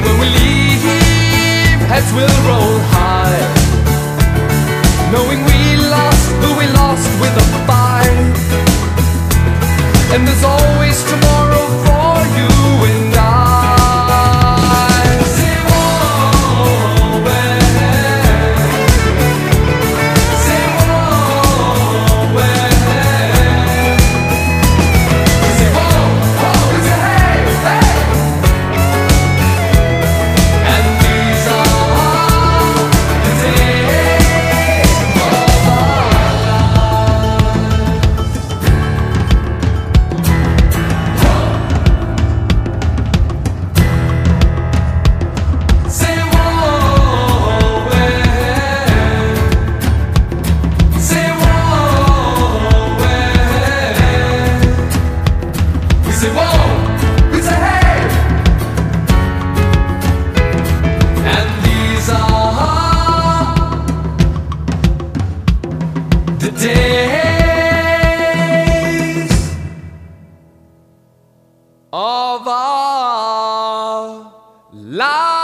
when we leave, heads will roll high, knowing we lost, but we lost with a fight. And there's always tomorrow for you and I. Say whoa, say whoa, say whoa, whoa, say hey, hey. And these are the days of our say whoa, say whoa, we say whoa, we say hey. And these are the days of our life.